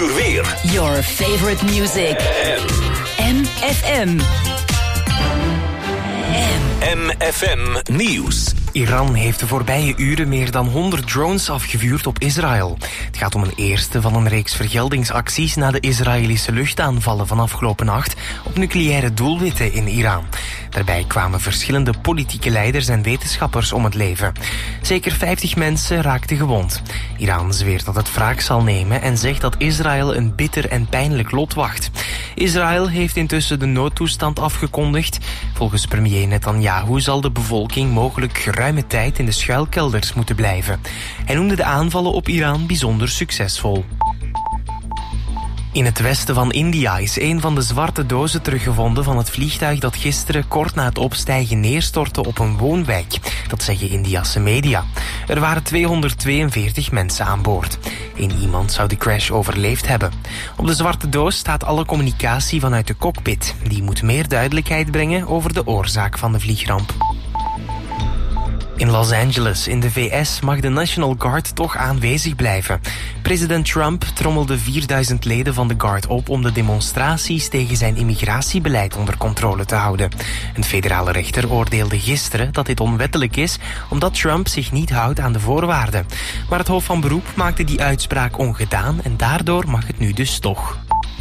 uur weer. Your favorite music. MFM. MFM Nieuws. Iran heeft de voorbije uren meer dan 100 drones afgevuurd op Israël. Het gaat om een eerste van een reeks vergeldingsacties na de Israëlische luchtaanvallen van afgelopen nacht op nucleaire doelwitten in Iran. Daarbij kwamen verschillende politieke leiders en wetenschappers om het leven. Zeker 50 mensen raakten gewond. Iran zweert dat het wraak zal nemen en zegt dat Israël een bitter en pijnlijk lot wacht. Israël heeft intussen de noodtoestand afgekondigd. Volgens premier Netanyahu zal de bevolking mogelijk geruime tijd in de schuilkelders moeten blijven. Hij noemde de aanvallen op Iran bijzonder succesvol. In het westen van India is een van de zwarte dozen teruggevonden van het vliegtuig dat gisteren kort na het opstijgen neerstortte op een woonwijk. Dat zeggen Indiase media. Er waren 242 mensen aan boord. Eén iemand zou de crash overleefd hebben. Op de zwarte doos staat alle communicatie vanuit de cockpit. Die moet meer duidelijkheid brengen over de oorzaak van de vliegramp. In Los Angeles, in de VS, mag de National Guard toch aanwezig blijven. President Trump trommelde 4000 leden van de Guard op om de demonstraties tegen zijn immigratiebeleid onder controle te houden. Een federale rechter oordeelde gisteren dat dit onwettelijk is, omdat Trump zich niet houdt aan de voorwaarden. Maar het Hof van Beroep maakte die uitspraak ongedaan en daardoor mag het nu dus toch.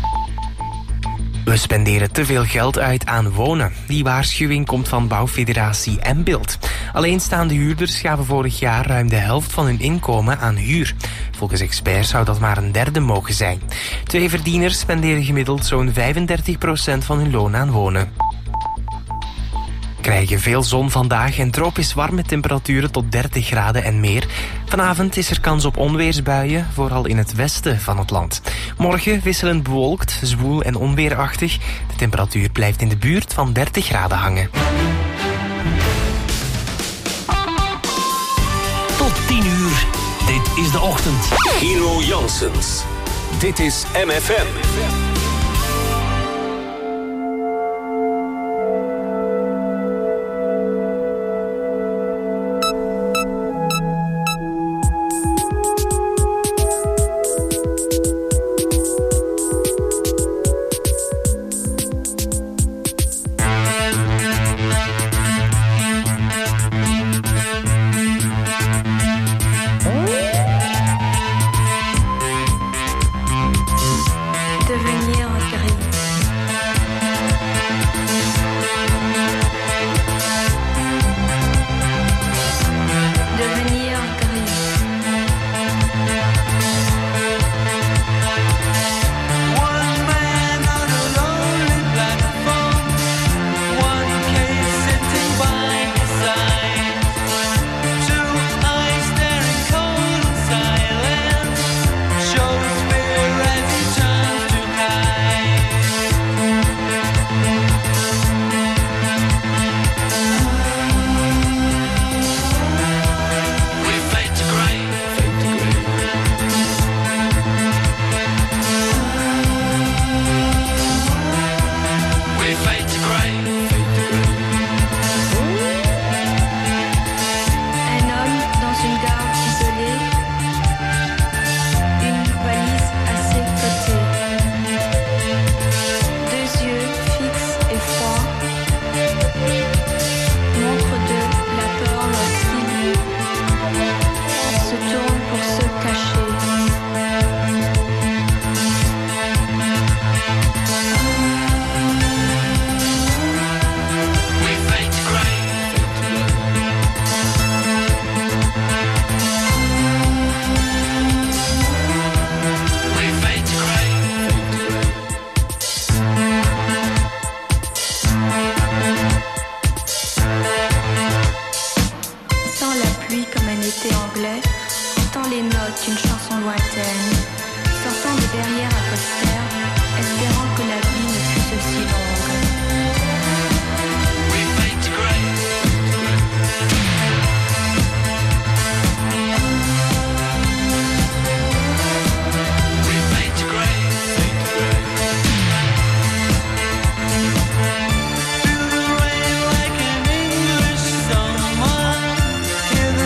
We spenderen te veel geld uit aan wonen. Die waarschuwing komt van bouwfederatie Mbilt. Alleenstaande huurders gaven vorig jaar ruim de helft van hun inkomen aan huur. Volgens experts zou dat maar een derde mogen zijn. Tweeverdieners spenderen gemiddeld zo'n 35% van hun loon aan wonen. Krijgen veel zon vandaag en tropisch warme temperaturen tot 30 graden en meer. Vanavond is er kans op onweersbuien, vooral in het westen van het land. Morgen wisselend bewolkt, zwoel en onweerachtig. De temperatuur blijft in de buurt van 30 graden hangen. Tot 10 uur. Dit is de ochtend. Gino Janssens. Dit is MFM.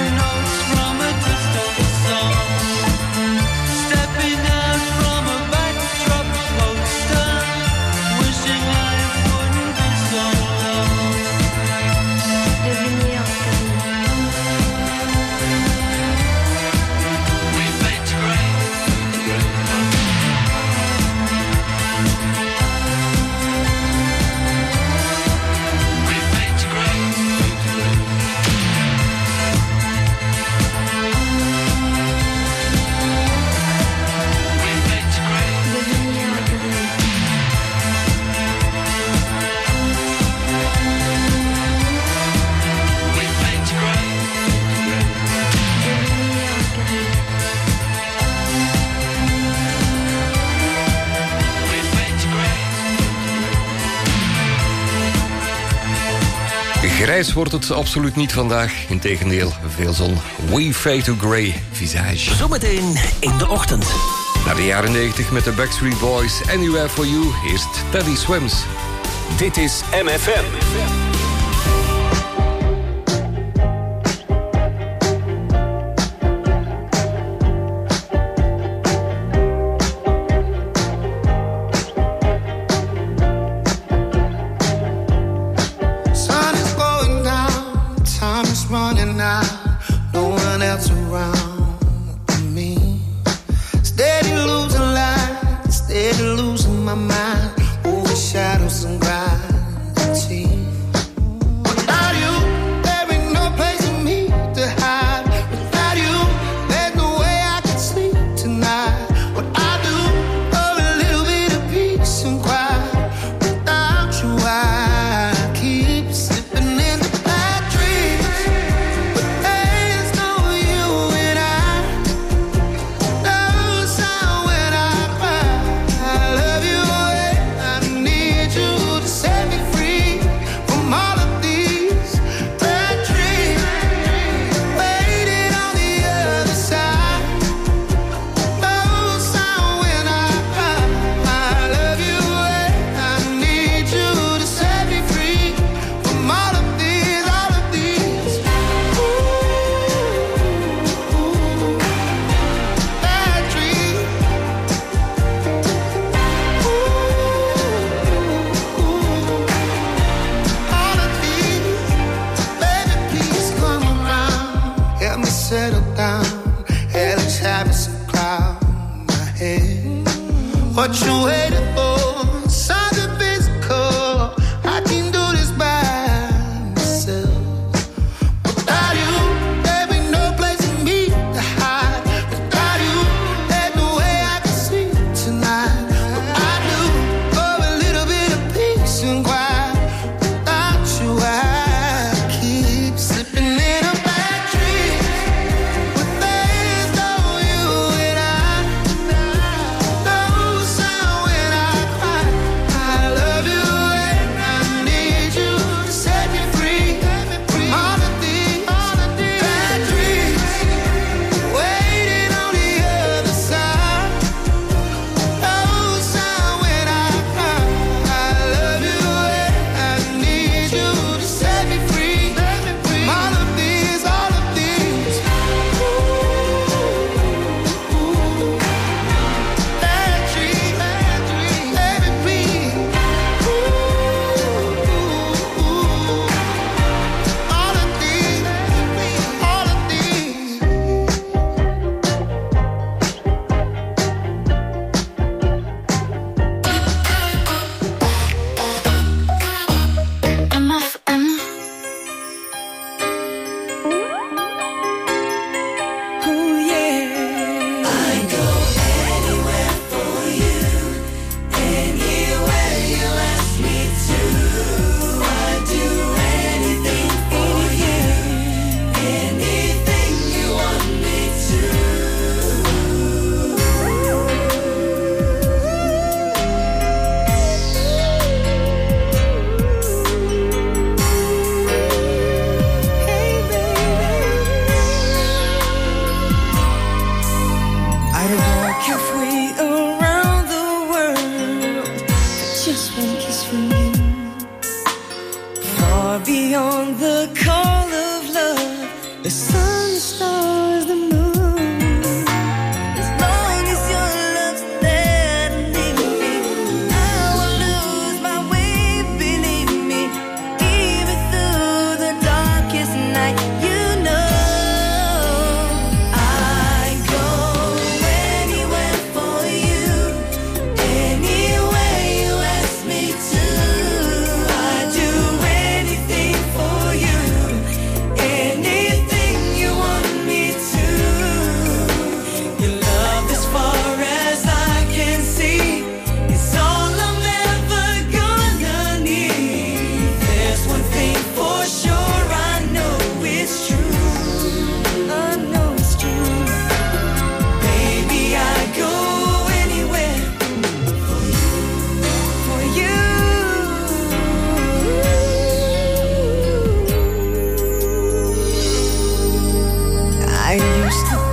Stepping out from a back Grijs wordt het absoluut niet vandaag. Integendeel, veel zon. We fade to grey, visage. Zometeen in de ochtend. Naar de jaren 90 met de Backstreet Boys. Anywhere for you, eerst Teddy Swims. Dit is MFM.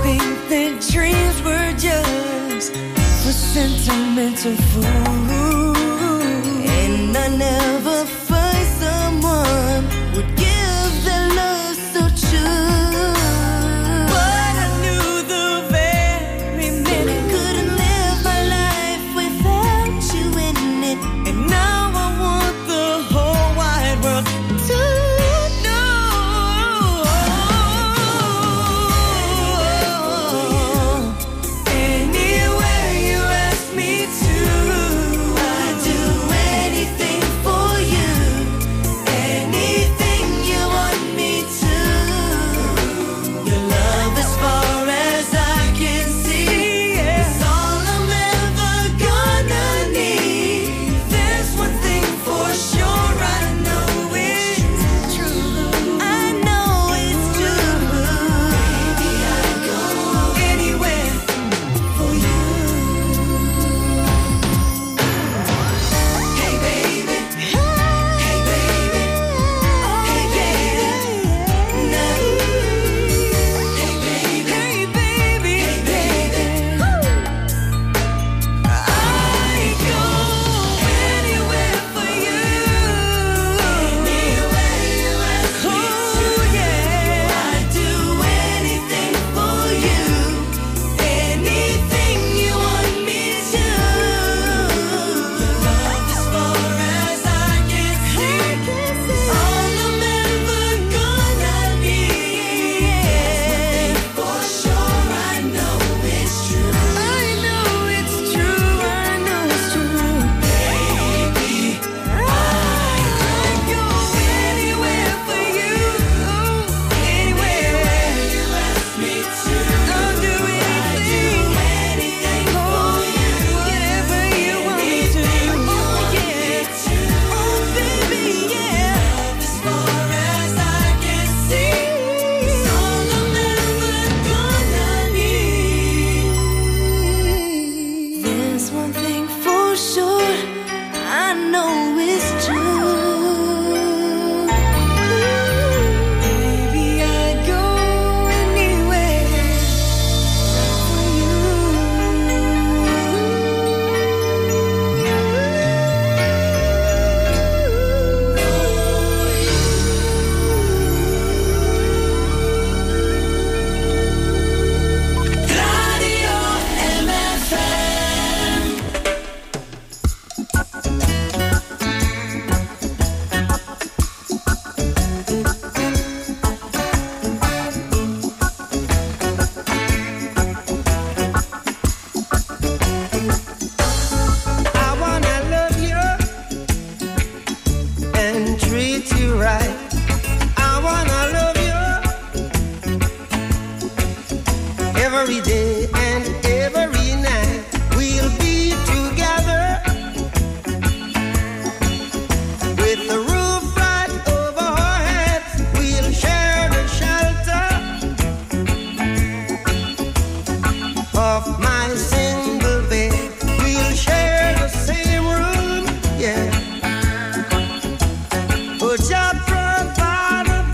think that dreams were just for sentimental fools, and I never find someone would give their love so true. But I knew the very minute couldn't live my life without you in it, and now I want the whole wide world to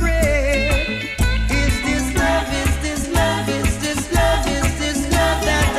that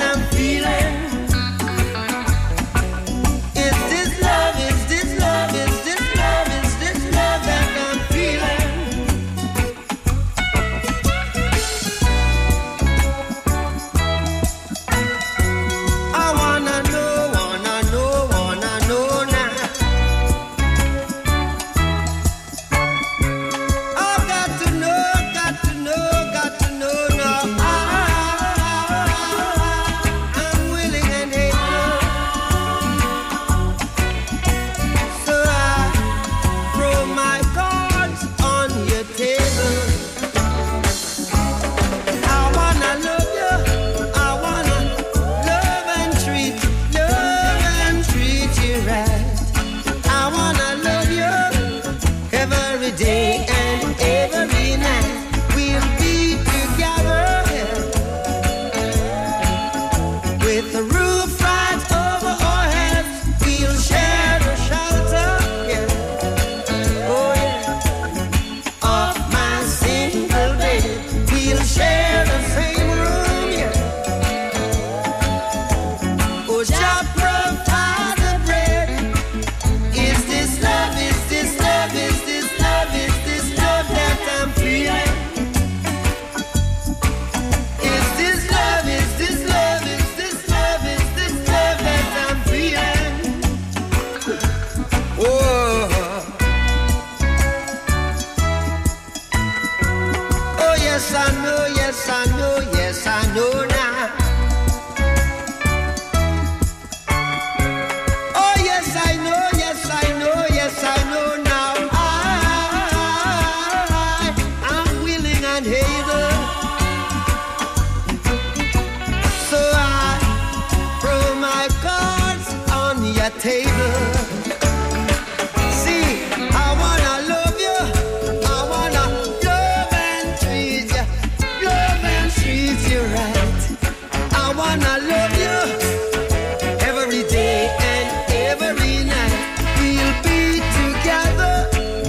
wanna love you every day and every night. We'll be together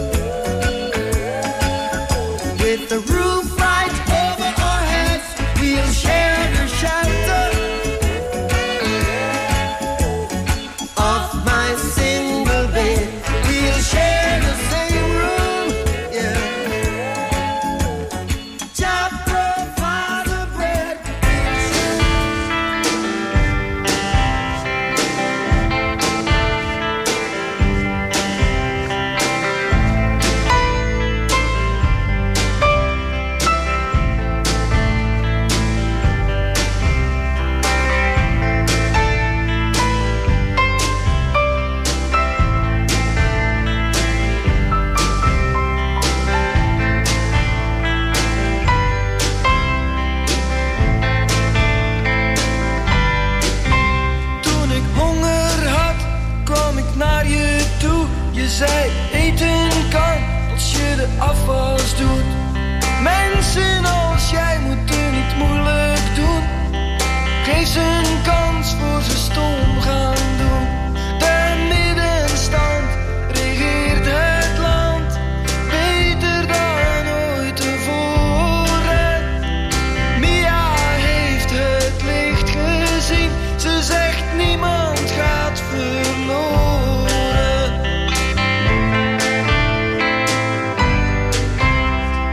with the roof right over our heads. We'll share the shelter of my single bed. We'll share the same room, yeah. Jah provide the bread. Toen ik honger had, kwam ik naar je toe. Je zei eten kan als je de afwas doet. Mensen als jij moeten niet moeilijk doen. Geef ze een kans voor ze stom gaan doen. De middenstand regeert het land beter dan ooit tevoren. Mia heeft het licht gezien. Ze zegt niemand gaat verloren.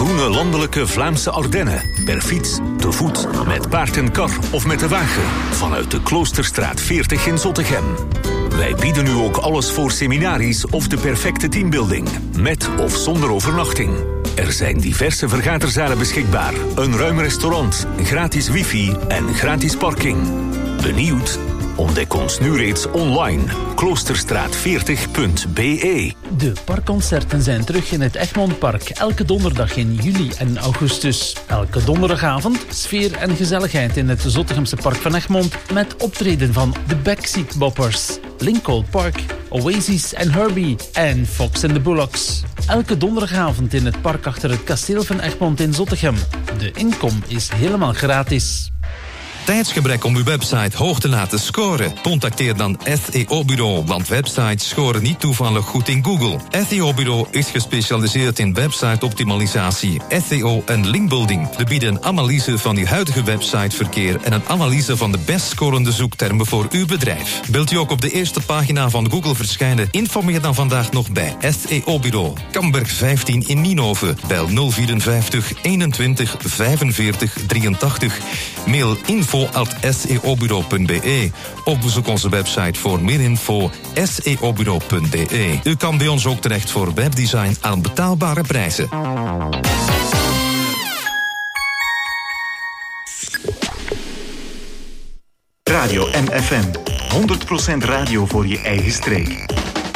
groene landelijke Vlaamse Ardennen. Per fiets, te voet, met paard en kar of met de wagen. Vanuit de Kloosterstraat 40 in Zottegem. Wij bieden u ook alles voor seminaries of de perfecte teambuilding. Met of zonder overnachting. Er zijn diverse vergaderzalen beschikbaar. Een ruim restaurant, gratis wifi en gratis parking. Benieuwd? Ontdek ons nu reeds online. Kloosterstraat40.be. De parkconcerten zijn terug in het Egmondpark. Elke donderdag in juli en augustus. Elke donderdagavond sfeer en gezelligheid in het Zottegemse Park van Egmond. Met optreden van de Backseat Boppers, Lincoln Park, Oasis en Herbie en Fox and the Bullocks. Elke donderdagavond in het park achter het kasteel van Egmond in Zottegem. De inkom is helemaal gratis. Tijdsgebrek om uw website hoog te laten scoren? Contacteer dan SEO-bureau, want websites scoren niet toevallig goed in Google. SEO-bureau is gespecialiseerd in website-optimalisatie, SEO en linkbuilding. We bieden een analyse van uw huidige websiteverkeer en een analyse van de best scorende zoektermen voor uw bedrijf. Wilt u ook op de eerste pagina van Google verschijnen? Informeer dan vandaag nog bij SEO-bureau. Kamberg 15 in Nienhoven. Bel 054 21 45 83. Mail info@seobureau.be of bezoek onze website voor meer info seobureau.be. U kan bij ons ook terecht voor webdesign aan betaalbare prijzen. Radio MFM. 100% radio voor je eigen streek.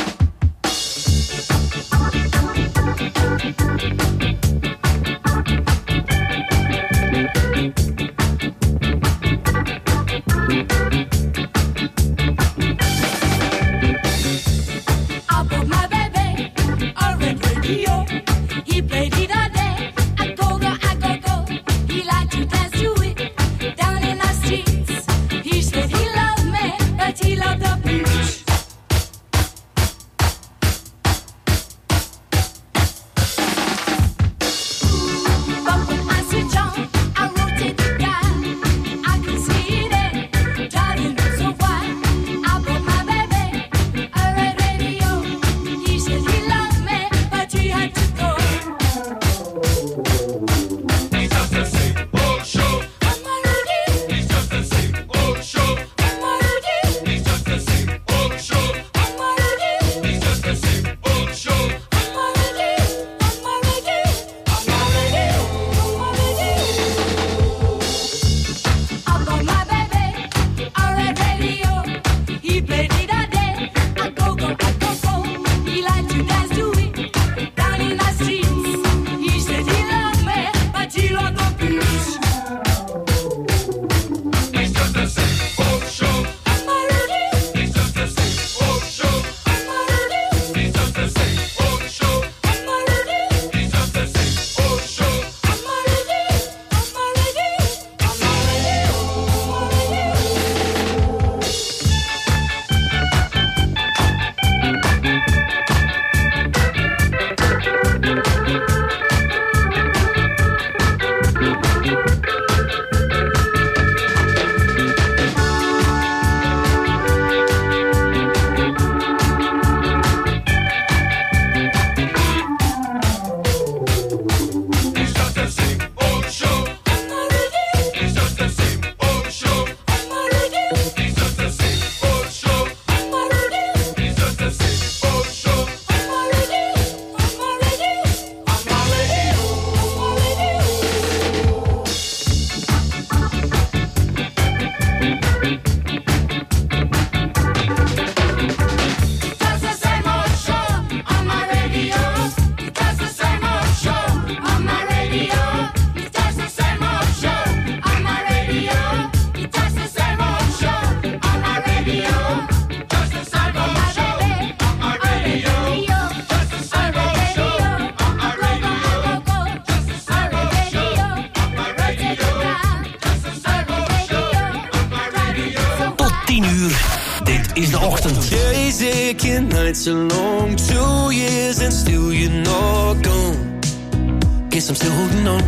Nights are long, 2 years and still you're not gone. Guess I'm still holding on.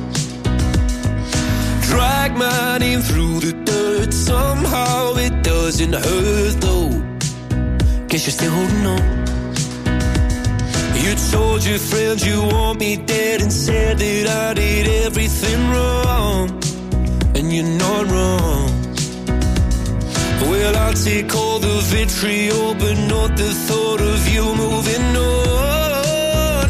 Drag my name through the dirt, somehow it doesn't hurt though. Guess you're still holding on. You told your friends you want me dead and said that I did everything wrong. And you're not wrong. Well, I'll take all the vitriol, but not the thought of you moving on.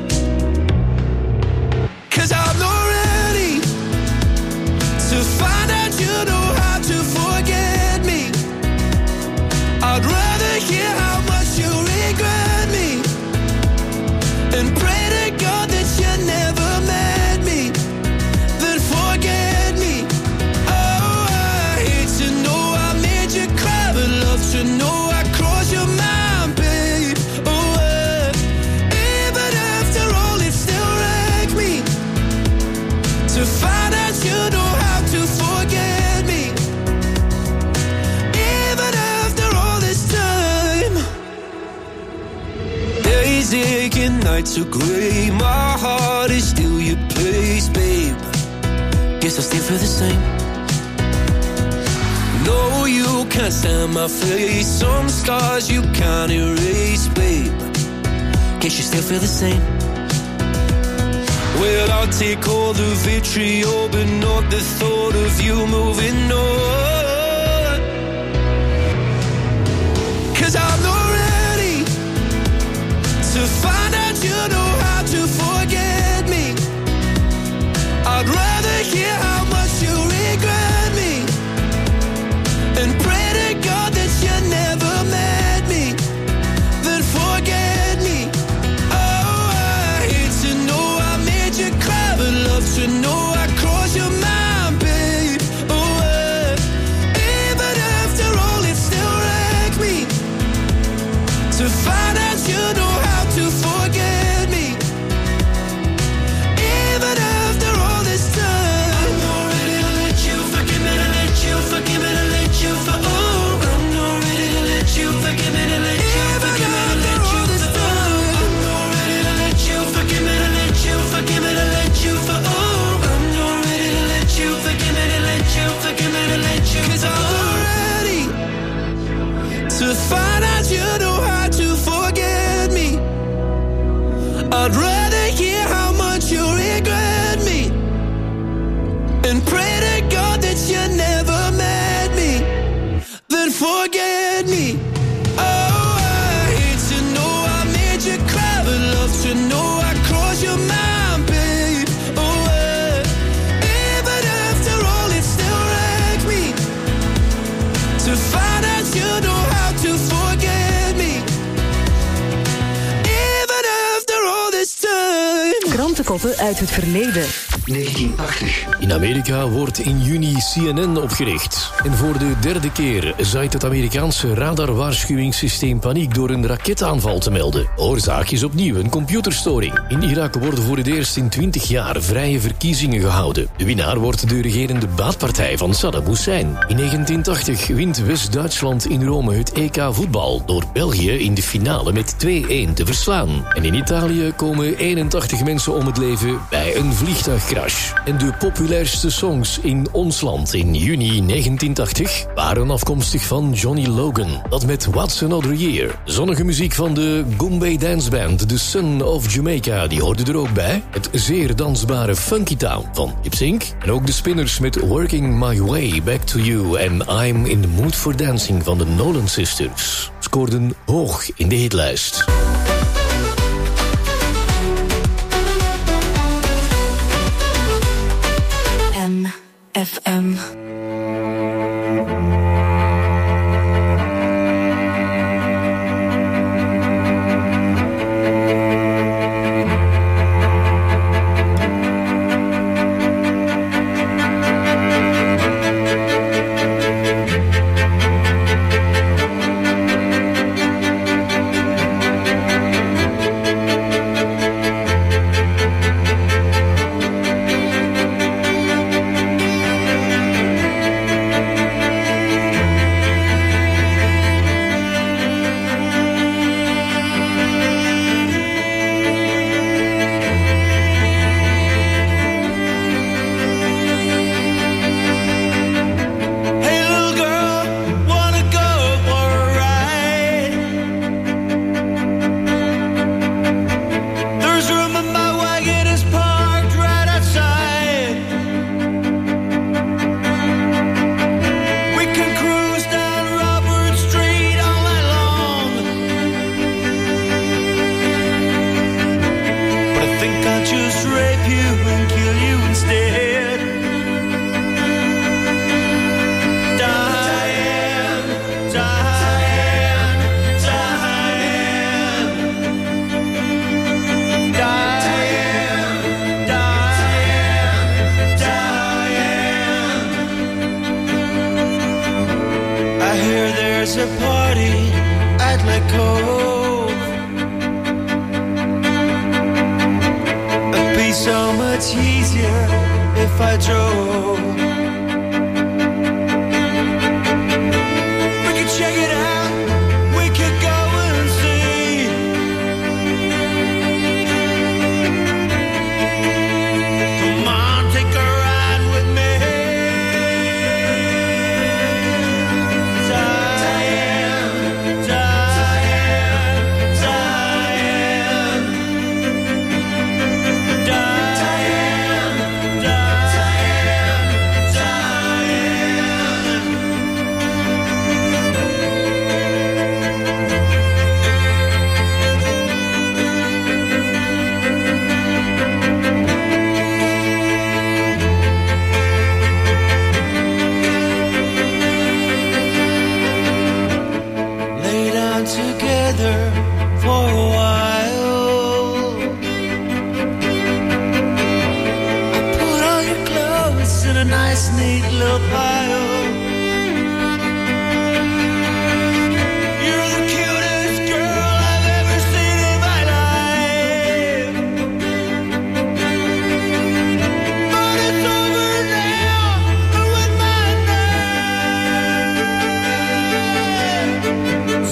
'Cause I'm not ready to find out you know how to forget me. I'd rather hear how much you regret me and pray to God that you never met me, then forget me. Oh, I hate to know I made you cry, but love to know I crossed your mind, babe. Oh, even after all, it still wrecked me to find out you know how to forget me. Even after all this time, days aching, nights are grey. My heart is still your place, babe. Guess I still feel the same. No, you can't stand my face. Some scars you can't erase, babe. Guess you still feel the same. Well, I'll take all the vitriol, but not the thought of you moving on. 'Cause I'm not ready to find out you know how to forget me. I'd rather hear how much you regret me and pray to God that you never met me, then forget me. Oh, I hate to know I made you cry, but love to know I crossed your mind, babe. Oh, even after all, it still wrecked me to find out you know how to forget me. Even after all this time, I'm not ready to let you forgive me, to let you forgive me, to let you for. Oh, I'm not ready to let you forgive me, to let you forgive me, to let you for. I'm not ready to let you forgive me, to let you forgive me, to let you for. Oh, I'm not ready to let you forgive me, to let you forgive me, to let you. 'Cause I'm not ready to find out you know how to forget me. I'd rather hear how much you regret me and pray to God that you never met me, then forget me. Oh, I hate to know I made you cry, but love to know I crossed your mind, babe. Oh, even after all, it still wrecked me to find out you know how to forget me. Even after all this time. Krantenkoppen uit het verleden. 1980. In Amerika wordt in juni CNN opgericht. En voor de derde keer zaait het Amerikaanse radarwaarschuwingssysteem paniek door een raketaanval te melden. Oorzaak is opnieuw een computerstoring. In Irak worden voor het eerst in 20 jaar vrije verkiezingen gehouden. De winnaar wordt de regerende baatpartij van Saddam Hussein. In 1980 wint West-Duitsland in Rome het EK voetbal door België in de finale met 2-1 te verslaan. En in Italië komen 81 mensen om het leven bij een vliegtuigcrash. En de populairste songs in ons land in juni 1980 waren afkomstig van Johnny Logan. Dat met What's Another Year. Zonnige muziek van de Goombay Dance Band, The Son of Jamaica, die hoorde er ook bij. Het zeer dansbare Funky Town van Lip Sync. En ook de Spinners met Working My Way Back to You en I'm in the Mood for Dancing van de Nolan Sisters scoorden hoog in de hitlijst. FM. There's a party at La Cove. It'd be so much easier if I drove. We could check it out, we could go and see. Come on, take a ride with me. Together for a while. Put all your clothes in a nice neat little pile. You're the cutest girl I've ever seen in my life. But it's over now with my name.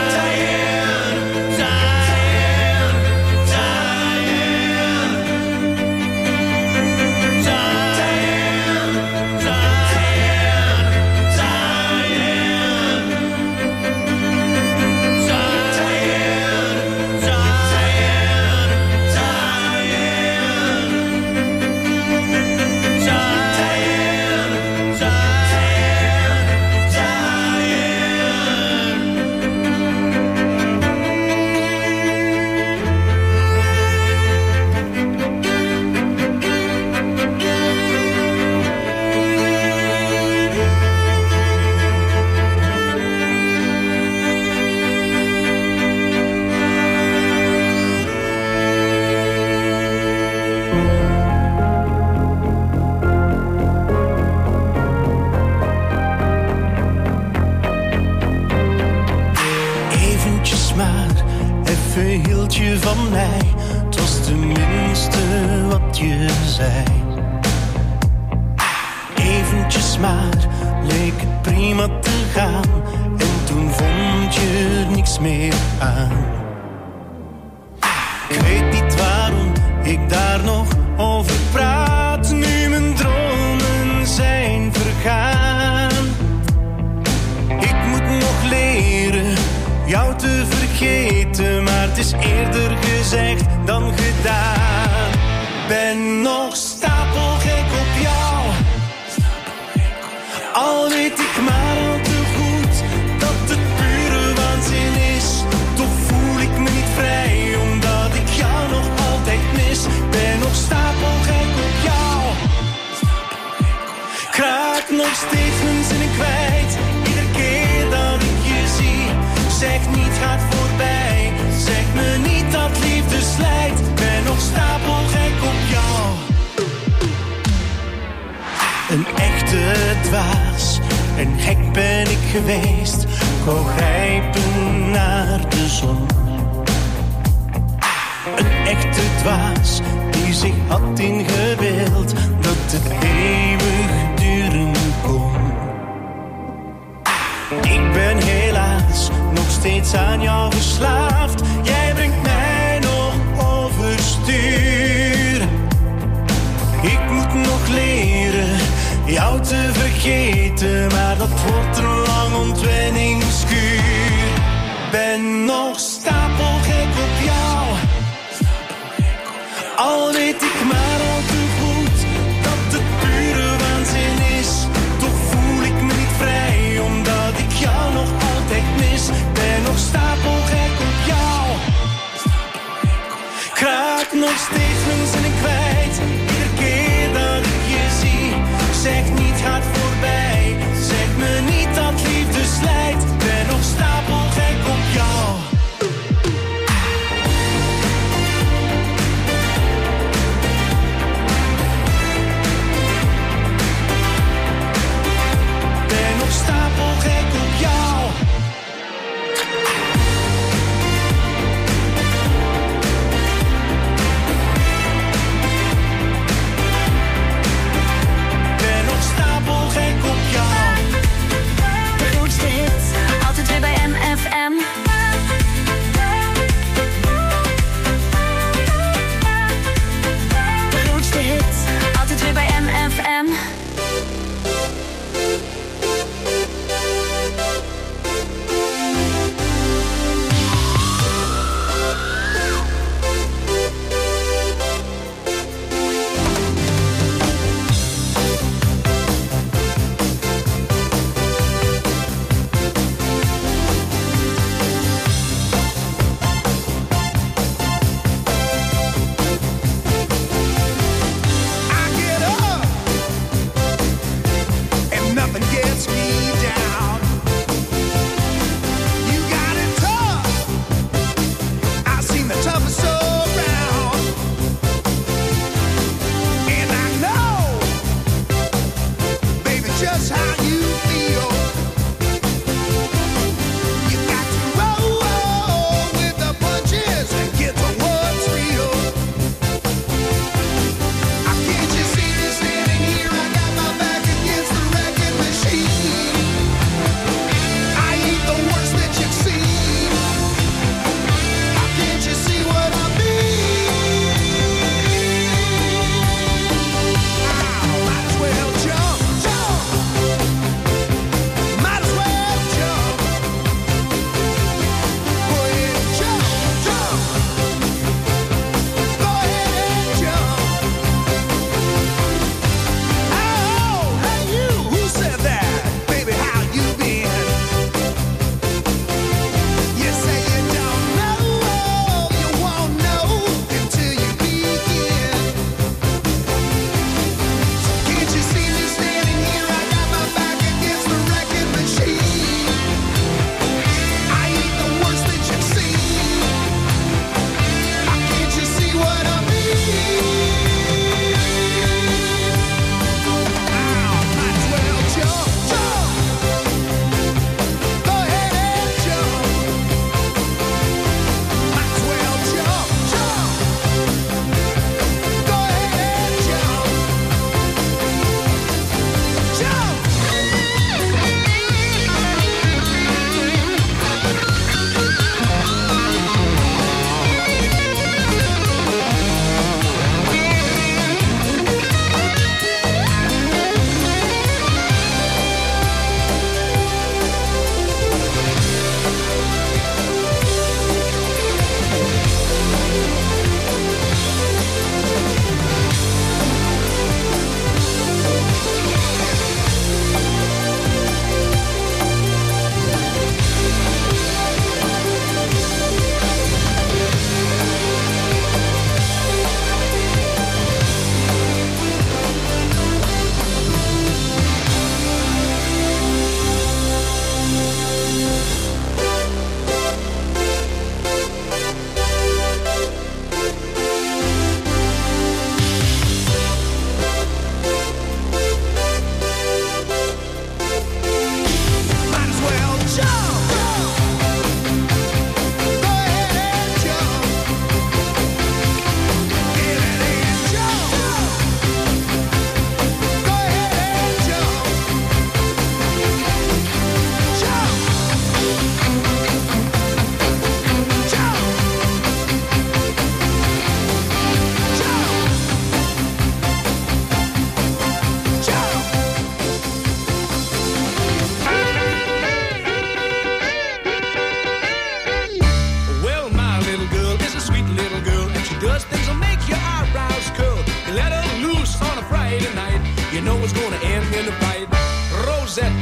Hield je van mij, het was tenminste wat je zei. Eventjes maar, leek het prima te gaan. En toen vond je er niks meer aan. Ik weet niet waarom ik daar nog over praat, nu mijn dromen zijn vergaan. Ik moet nog leren jou te vergeten, maar het is eerder gezegd dan gedaan. Ben nog stapelgek op jou, al weet ik maar al te goed dat het pure waanzin is. Toch voel ik me niet vrij, omdat ik jou nog altijd mis. Ben nog stapelgek op jou, ik raak nog steeds mijn zinnen kwijt. Iedere keer dat ik je zie, zeg niet gaat voorbij, zeg me niet dat liefde slijt. Ben nog stapelgek op jou. Een echte dwaas en gek ben ik geweest. Ik wou grijpen naar de zon. Een echte dwaas die zich had ingebeeld dat het eeuwig duren kon. Ik ben helaas nog steeds aan jou verslaafd. Jij brengt mij nog overstuur. Ik moet nog leren jou te vergeten, maar dat wordt een lang ontwenningskuur. Ben nog stapelgek op jou, al weet ik maar al te goed dat het pure waanzin is. Toch voel ik me niet vrij, omdat ik jou nog altijd mis. Ben nog stapelgek op jou, ik raak nog steeds mijn zinnen kwijt. Iedere keer dat ik je zie, zeg niet gaat voorbij, zeg me niet dat liefde slijt. Ben nog stapelgek op jou.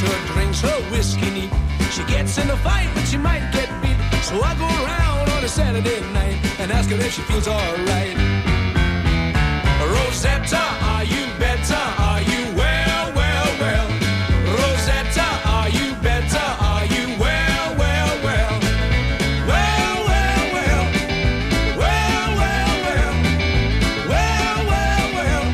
her drinks her whiskey neat. She gets in a fight, but she might get beat. So I go around on a Saturday night and ask her if she feels alright. Rosetta, are you better? Are you well, well, well? Rosetta, are you better? Are you well, well, well? Well, well, well. Well, well, well. Well, well, well.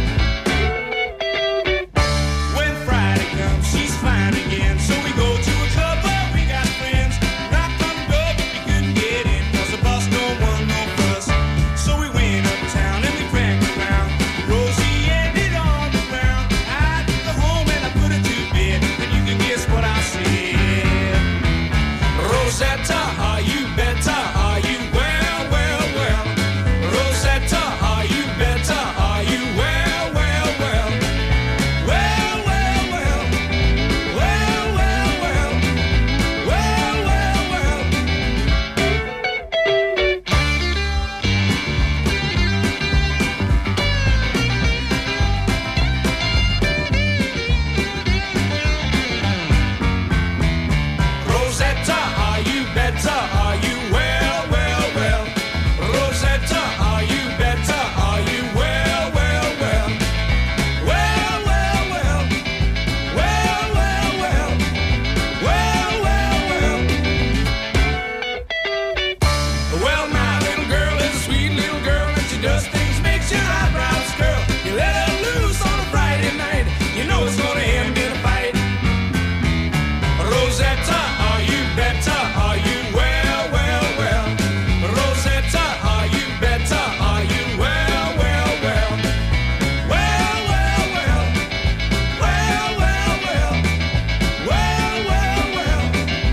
When Friday comes, she's fine again. So we go to a club where we got friends. Knock on the door, but we couldn't get in. 'Cause the boss don't want no fuss. So we went uptown and we cracked around. Rosie ended on the ground. I took her home and I put her to bed. And you can guess what I said. Rosetta, are you better? Are you well, well, well? Rosetta, are you better? Are you well, well, well? Well, well, well. Well, well, well. Well, well, well. Rosetta, are you better? Are you well, well, well? Rosetta, are you better? Are you well, well, well? Well, well, well. Well, well, well. Well, well, well. Well, my little girl is a sweet little girl, and she does things makes your eyebrows curl. You let her loose on a Friday night, you know it's gonna end in a fight. Rosetta, are you better? Are you well, well, well? Rosetta, are you better? Are you well, well, well? Well, well, well. Well, well, well. Well, well, well.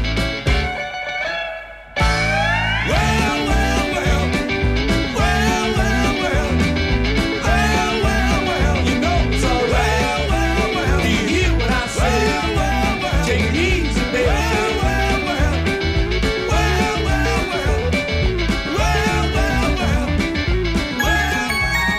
Well, well, well. Well, well, well. Well, well, well. You know it's all right. Well, well, well. Do you hear what I say? Well, well, well. Take it easy, baby. Well, well, well. Well, well, well. Well, well, well. Well,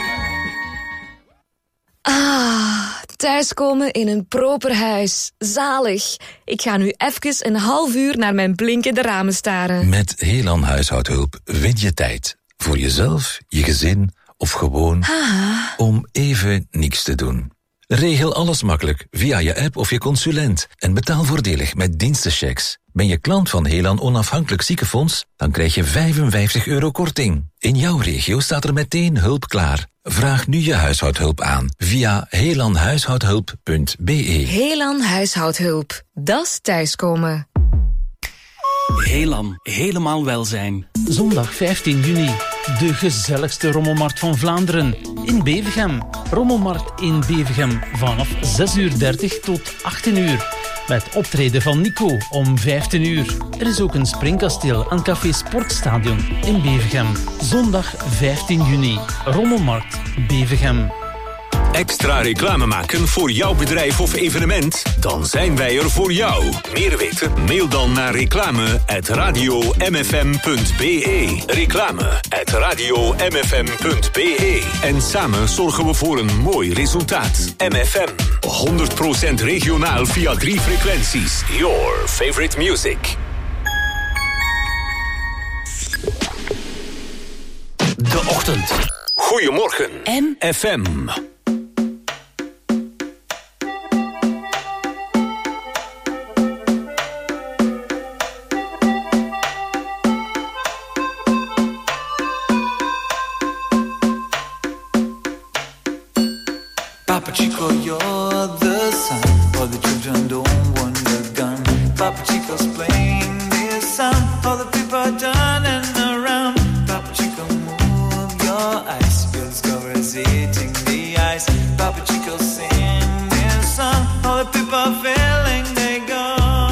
Thuiskomen in een proper huis. Zalig. Ik ga nu even een half uur naar mijn blinkende ramen staren. Met Helan Huishoudhulp win je tijd. Voor jezelf, je gezin of gewoon om even niks te doen. Regel alles makkelijk via je app of je consulent en betaal voordelig met dienstenchecks. Ben je klant van Helan Onafhankelijk Ziekenfonds? Dan krijg je €55 korting. In jouw regio staat er meteen hulp klaar. Vraag nu je huishoudhulp aan via helanhuishoudhulp.be. Helan Huishoudhulp. Dat is thuiskomen. Helan, helemaal welzijn. Zondag 15 juni. De gezelligste rommelmarkt van Vlaanderen in Bevergem. Rommelmarkt in Bevergem vanaf 6:30 tot 18 uur. Met optreden van Nico om 15 uur. Er is ook een springkasteel aan Café Sportstadion in Bevergem. Zondag 15 juni. Rommelmarkt Bevergem. Extra reclame maken voor jouw bedrijf of evenement? Dan zijn wij er voor jou. Meer weten? Mail dan naar reclame@radiomfm.be. Reclame@radiomfm.be. En samen zorgen we voor een mooi resultaat. MFM. 100% regionaal via 3 frequenties. Your favorite music. De ochtend. Goedemorgen. FM. Papa Chico, you're the sun. All the children don't want the gun. Papa Chico's playing this song. All the people are turning around. Papa Chico, move your eyes. You'll discover it's eating the ice. Papa Chico, sing this song. All the people are feeling they go.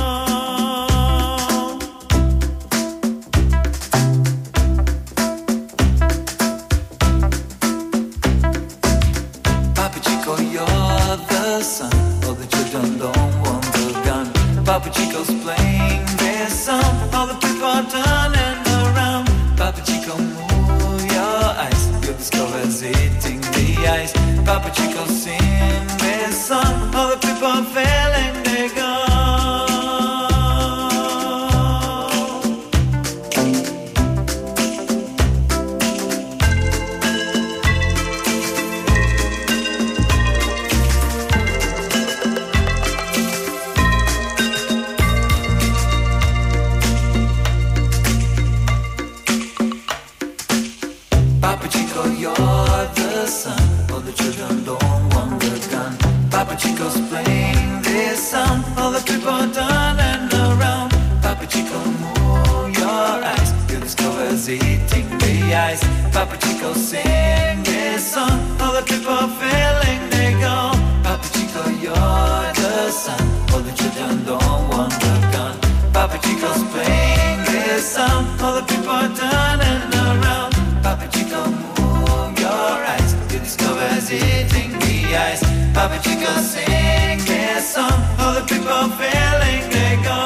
Papa Chico, you're the sun. All the children don't want the gun. Papa Chico's playing this song. All the people are turning around. Papa Chico, move your eyes. You'll discover it's eating the ice. Papa Chico, sing this song. All the people are feeling they go. Papa Chico's playing this song. All the people are turning around. Papa Chico, move your eyes. You discover eating the ice. Papa Chico, sing this song. All the people are feeling they go. Papa Chico, you're the sun. All the children don't want the gun. Papa Chico's playing this song. All the people are turning around. Papa Chico, move your eyes. You discover eating the ice. Papa Chico, sing this song. All the people are feeling they go.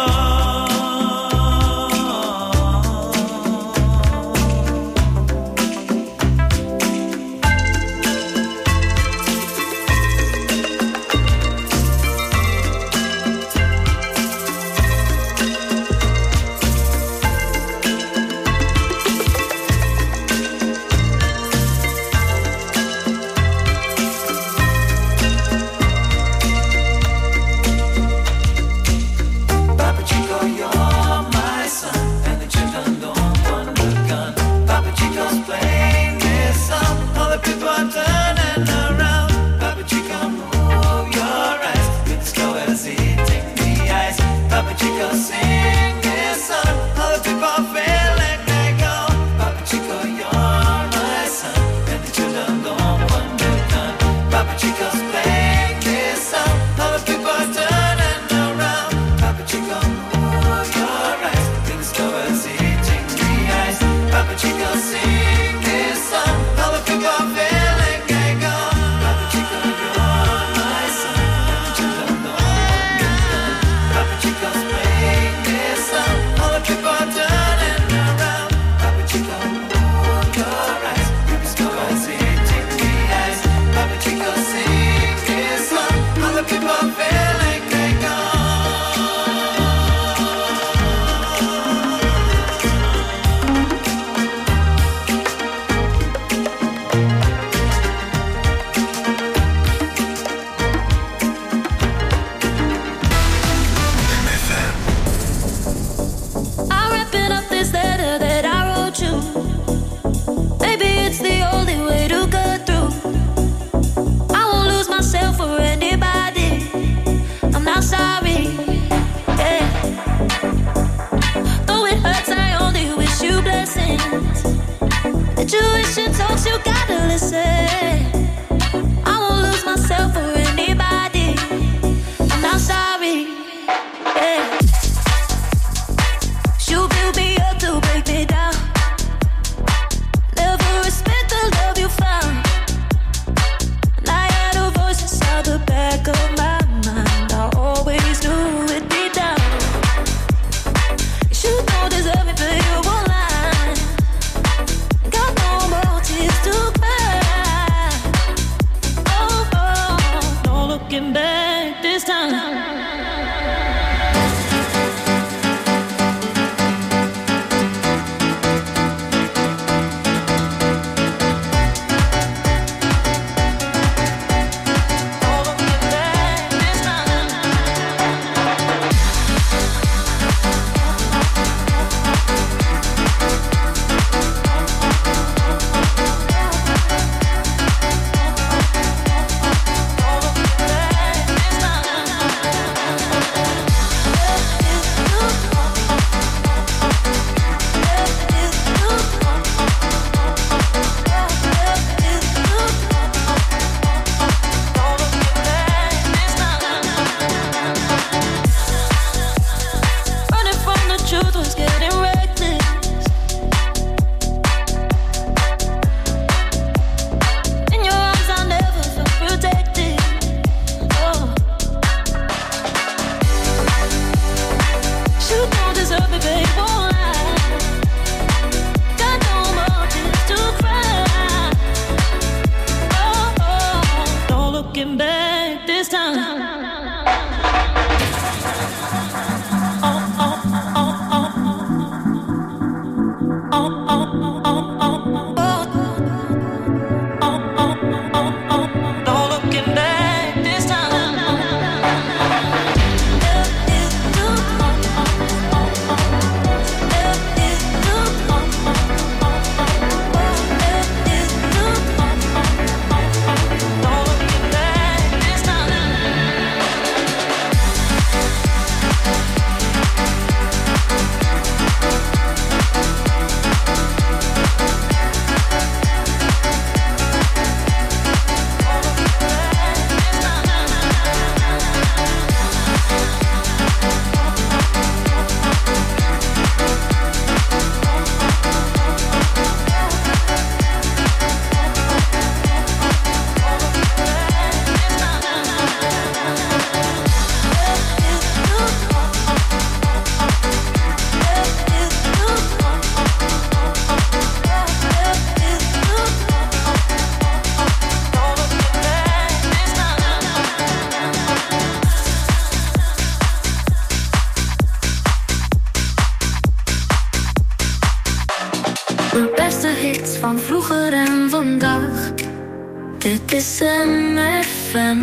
Iets van vroeger en vandaag. Dit is MFM.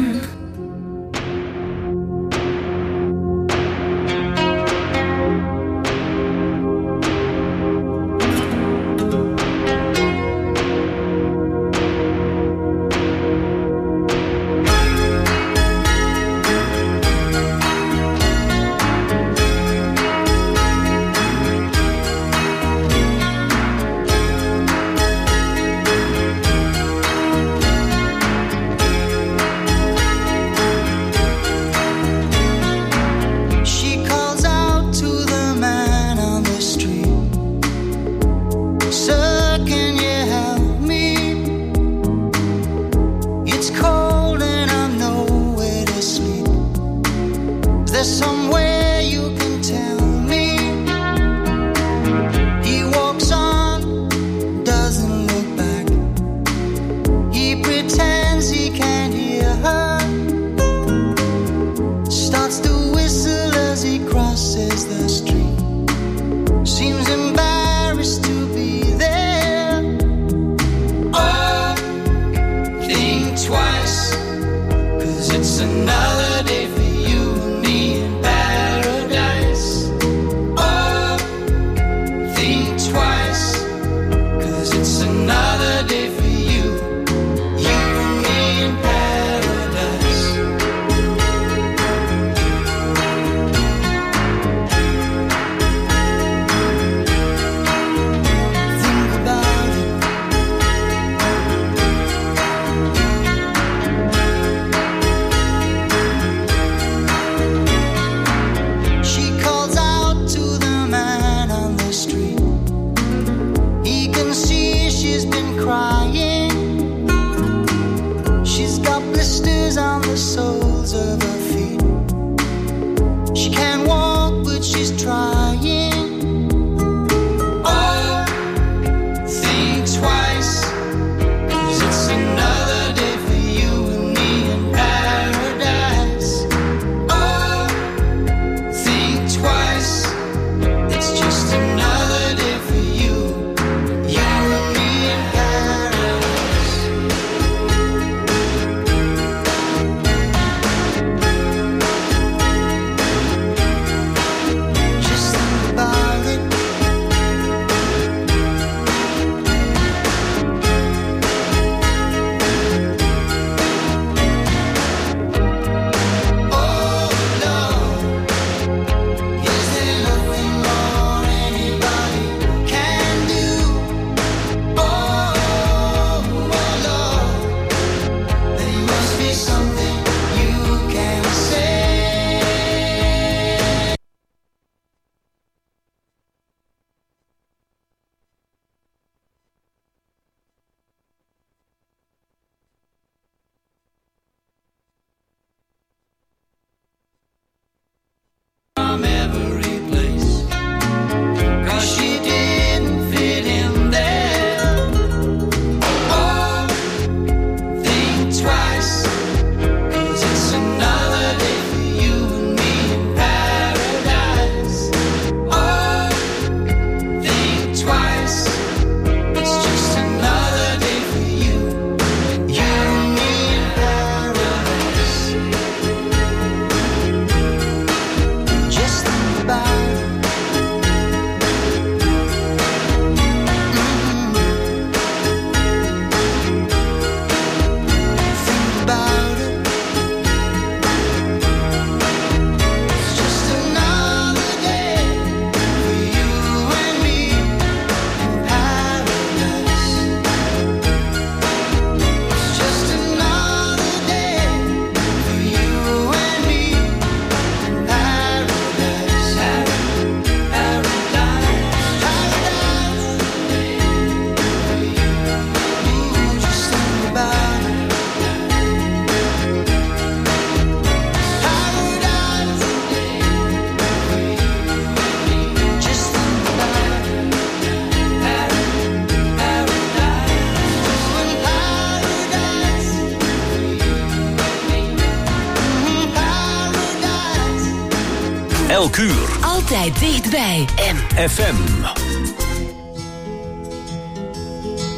Elk uur. Altijd dichtbij. MFM.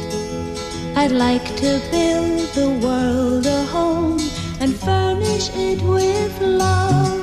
I'd like to build the world a home and furnish it with love.